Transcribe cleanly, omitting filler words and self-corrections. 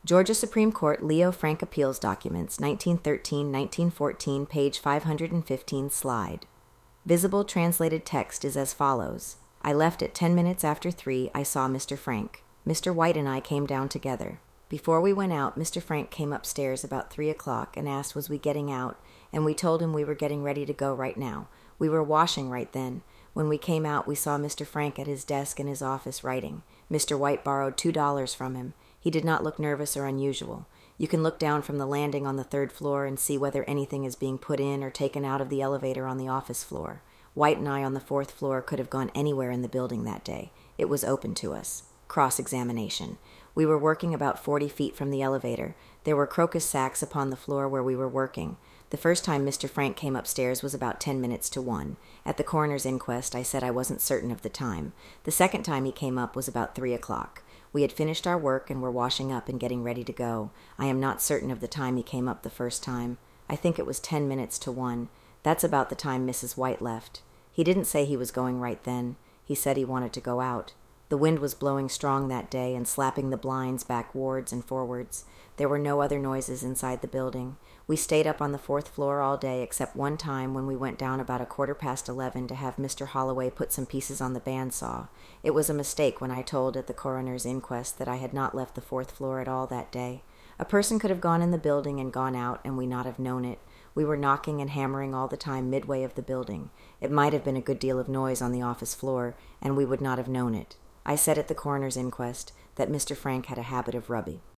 Georgia Supreme Court Leo Frank Appeals Documents, 1913-1914, page 515, slide. Visible translated text is as follows. I left at 10 minutes after 3. I saw Mr. Frank. Mr. White and I came down together. Before we went out, Mr. Frank came upstairs about 3 o'clock and asked was we getting out, and we told him we were getting ready to go right now. We were washing right then. When we came out, we saw Mr. Frank at his desk in his office writing. Mr. White borrowed $2 from him. He did not look nervous or unusual. You can look down from the landing on the 3rd floor and see whether anything is being put in or taken out of the elevator on the office floor. White and I on the 4th floor could have gone anywhere in the building that day. It was open to us. Cross-examination. We were working about 40 feet from the elevator. There were crocus sacks upon the floor where we were working. The first time Mr. Frank came upstairs was about 10 minutes to 1. At the coroner's inquest, I said I wasn't certain of the time. The second time he came up was about 3 o'clock. We had finished our work and were washing up and getting ready to go. I am not certain of the time he came up the first time. I think it was 10 minutes to 1. That's about the time Mrs. White left. He didn't say he was going right then. He said he wanted to go out. The wind was blowing strong that day and slapping the blinds backwards and forwards. There were no other noises inside the building. We stayed up on the 4th floor all day except one time when we went down about 11:15 to have Mr. Holloway put some pieces on the bandsaw. It was a mistake when I told at the coroner's inquest that I had not left the 4th floor at all that day. A person could have gone in the building and gone out and we not have known it. We were knocking and hammering all the time midway of the building. It might have been a good deal of noise on the office floor, and we would not have known it. I said at the coroner's inquest that Mr. Frank had a habit of rubbing.